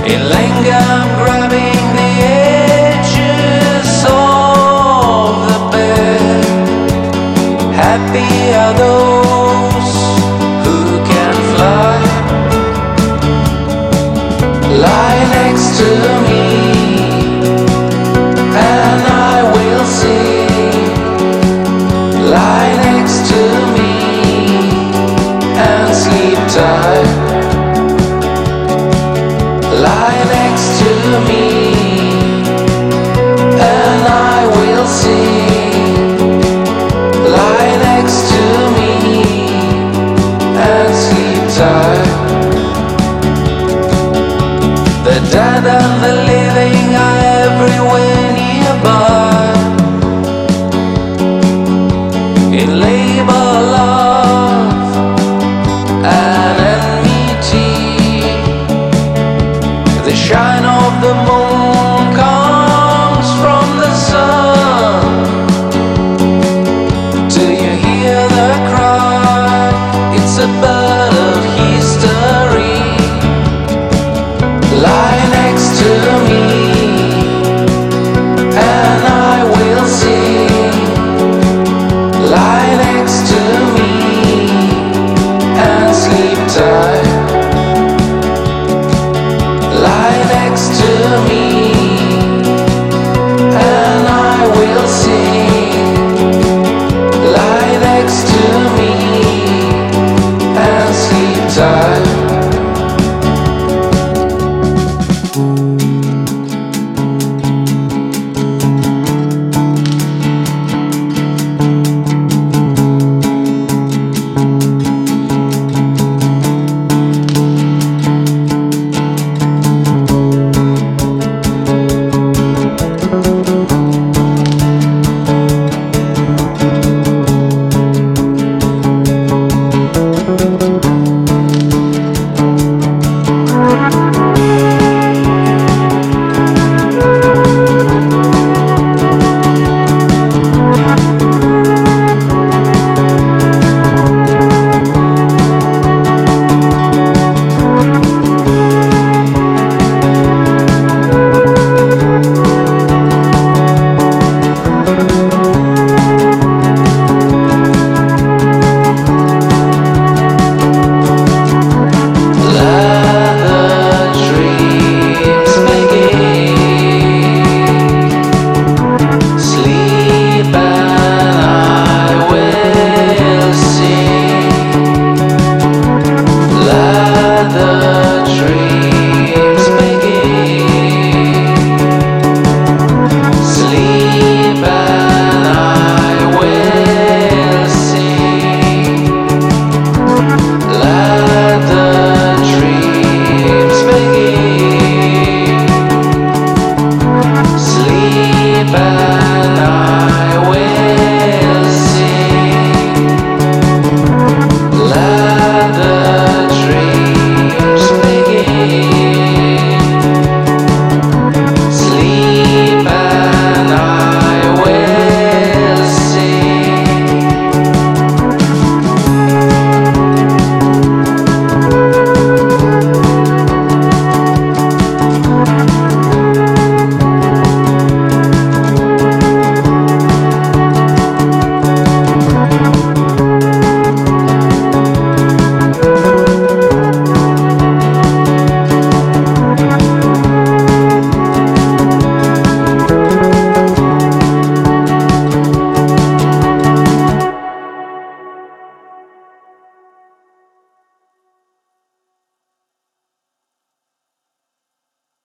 In Langham, grabbing the edges of the bed. Happy are those who can fly. Lie next to me, and I will see. Lie next to me and sleep tight. Lie next to me, and I will see. Lie next to me and sleep tight. The dead and the living are everywhere nearby. In labor, love, and enmity. The shine of the moon comes from the sun. Do you hear the cry? It's a bird of history. Lie next to me, and I will see. Lie next to me and sleep tight. Lie next to me.